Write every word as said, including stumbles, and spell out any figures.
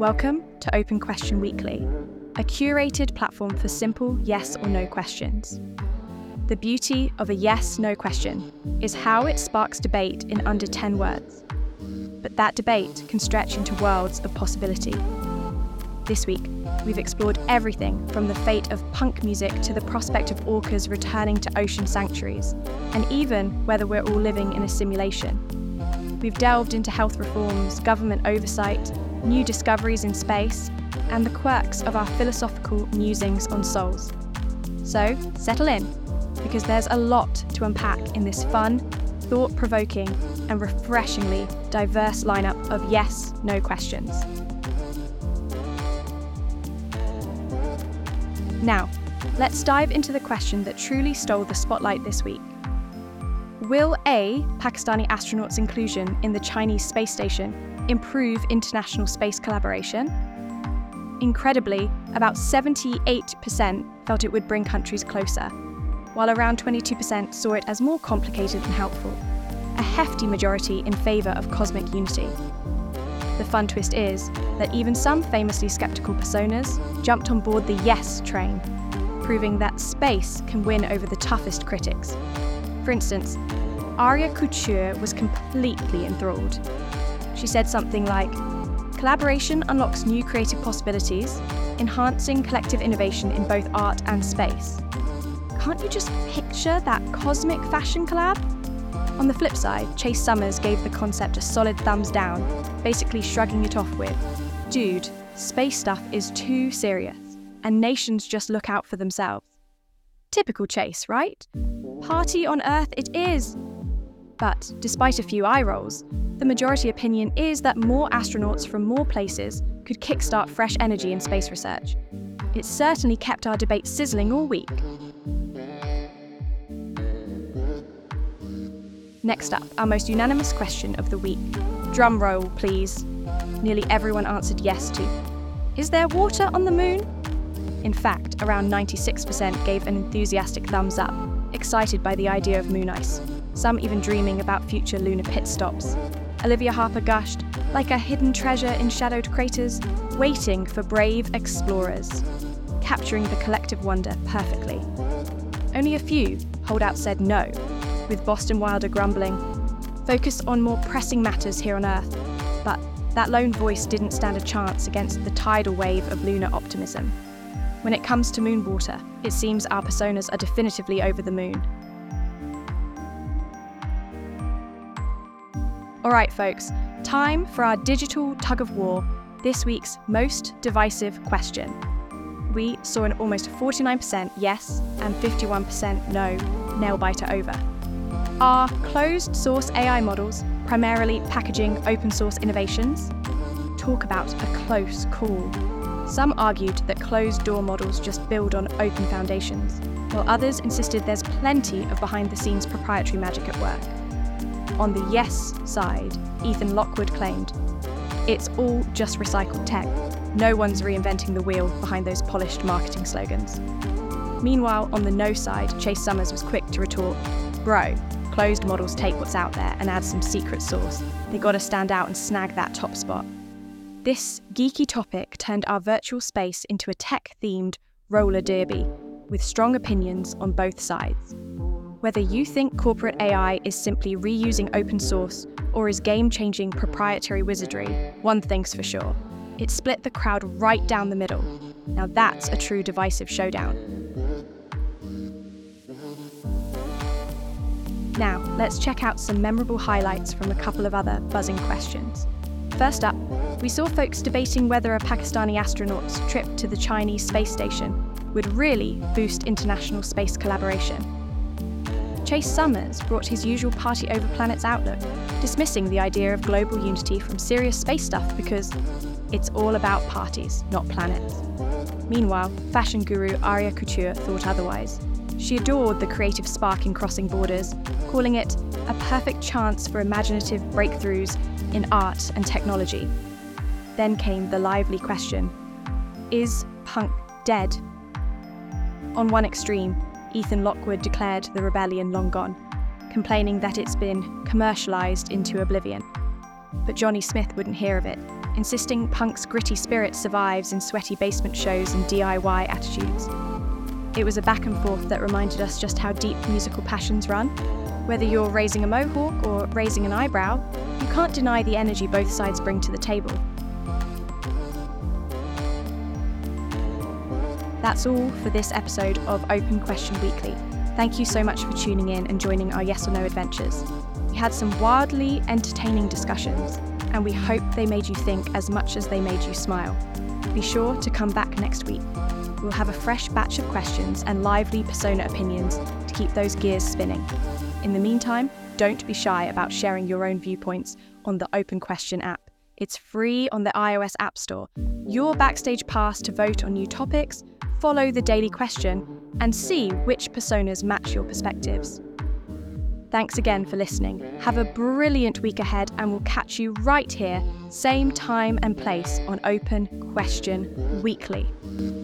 Welcome to Open Question Weekly, a curated platform for simple yes or no questions. The beauty of a yes-no question is how it sparks debate in under ten words. But that debate can stretch into worlds of possibility. This week, we've explored everything from the fate of punk music to the prospect of orcas returning to ocean sanctuaries, and even whether we're all living in a simulation. We've delved into health reforms, government oversight, new discoveries in space, and the quirks of our philosophical musings on souls. So, settle in, because there's a lot to unpack in this fun, thought-provoking, and refreshingly diverse lineup of yes-no questions. Now, let's dive into the question that truly stole the spotlight this week. Will A, Pakistani astronauts' inclusion in the Chinese space station improve international space collaboration? Incredibly, about seventy-eight percent felt it would bring countries closer, while around twenty-two percent saw it as more complicated than helpful, a hefty majority in favour of cosmic unity. The fun twist is that even some famously sceptical personas jumped on board the yes train, proving that space can win over the toughest critics. For instance, Aria Couture was completely enthralled. She said something like, "Collaboration unlocks new creative possibilities, enhancing collective innovation in both art and space. Can't you just picture that cosmic fashion collab?" On the flip side, Chase Summers gave the concept a solid thumbs down, basically shrugging it off with, "Dude, space stuff is too serious, and nations just look out for themselves." Typical Chase, right? Party on Earth it is! But despite a few eye rolls, the majority opinion is that more astronauts from more places could kickstart fresh energy in space research. It certainly kept our debate sizzling all week. Next up, our most unanimous question of the week. Drum roll, please. Nearly everyone answered yes to. Is there water on the moon? In fact, around ninety-six percent gave an enthusiastic thumbs up, excited by the idea of moon ice, some even dreaming about future lunar pit stops. Olivia Harper gushed, "Like a hidden treasure in shadowed craters, waiting for brave explorers," capturing the collective wonder perfectly. Only a few holdouts said no, with Boston Wilder grumbling, "Focus on more pressing matters here on Earth." But that lone voice didn't stand a chance against the tidal wave of lunar optimism. When it comes to moon water, it seems our personas are definitively over the moon. All right, folks, time for our digital tug-of-war, this week's most divisive question. We saw an almost forty-nine percent yes and fifty-one percent no nail-biter over. Are closed-source A I models primarily packaging open-source innovations? Talk about a close call. Some argued that closed-door models just build on open foundations, while others insisted there's plenty of behind-the-scenes proprietary magic at work. On the yes side, Ethan Lockwood claimed, "It's all just recycled tech. No one's reinventing the wheel behind those polished marketing slogans." Meanwhile, on the no side, Chase Summers was quick to retort, "Bro, closed models take what's out there and add some secret sauce. They gotta stand out and snag that top spot." This geeky topic turned our virtual space into a tech-themed roller derby, with strong opinions on both sides. Whether you think corporate A I is simply reusing open source or is game-changing proprietary wizardry, one thing's for sure. It split the crowd right down the middle. Now that's a true divisive showdown. Now, let's check out some memorable highlights from a couple of other buzzing questions. First up, we saw folks debating whether a Pakistani astronaut's trip to the Chinese space station would really boost international space collaboration. Chase Summers brought his usual party over planets outlook, dismissing the idea of global unity from serious space stuff because it's all about parties, not planets. Meanwhile, fashion guru Aria Couture thought otherwise. She adored the creative spark in crossing borders, calling it a perfect chance for imaginative breakthroughs in art and technology. Then came the lively question, is punk dead? On one extreme, Ethan Lockwood declared the rebellion long gone, complaining that it's been commercialised into oblivion. But Johnny Smith wouldn't hear of it. insisting punk's gritty spirit survives in sweaty basement shows and D I Y attitudes. It was a back and forth that reminded us just how deep musical passions run. Whether you're raising a mohawk or raising an eyebrow, you can't deny the energy both sides bring to the table. That's all for this episode of Open Question Weekly. Thank you so much for tuning in and joining our yes or no adventures. We had some wildly entertaining discussions, and we hope they made you think as much as they made you smile. Be sure to come back next week. We'll have a fresh batch of questions and lively persona opinions to keep those gears spinning. In the meantime, don't be shy about sharing your own viewpoints on the Open Question app. It's free on the iOS App Store. Your backstage pass to vote on new topics, follow the daily question, and see which personas match your perspectives. Thanks again for listening. Have a brilliant week ahead, and we'll catch you right here, same time and place on Open Question Weekly.